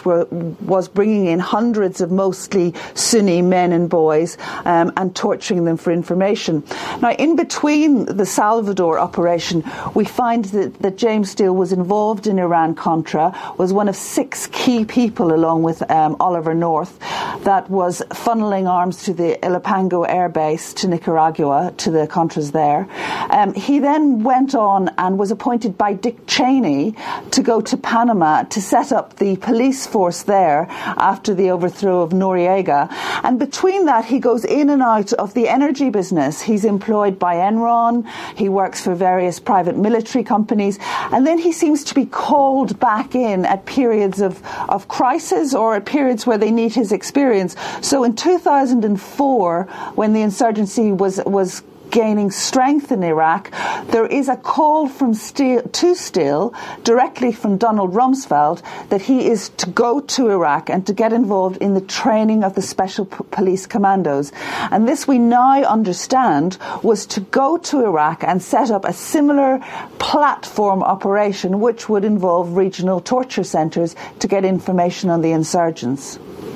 was bringing in hundreds of mostly Sunni men and boys and torturing them for information. Now, in between the Salvador operation, we find that James Steele was involved in Iran-Contra, was one of 6 key people, along with Oliver North, that was funneling arms to the Ilopango air base to Nicaragua, to the Contras there. He then went on and was appointed by Dick Cheney to go to Panama to set up the police force there after the overthrow of Noriega. And between that, he goes in and out of the energy business. He's employed by Enron. He works for various private military companies. And then he seems to be called back in at periods of crisis or at periods where they need his experience. So in 2004, when the insurgency was gaining strength in Iraq, there is a call from Steele directly from Donald Rumsfeld that he is to go to Iraq and to get involved in the training of the special police commandos. And this, we now understand, was to go to Iraq and set up a similar platform operation which would involve regional torture centres to get information on the insurgents.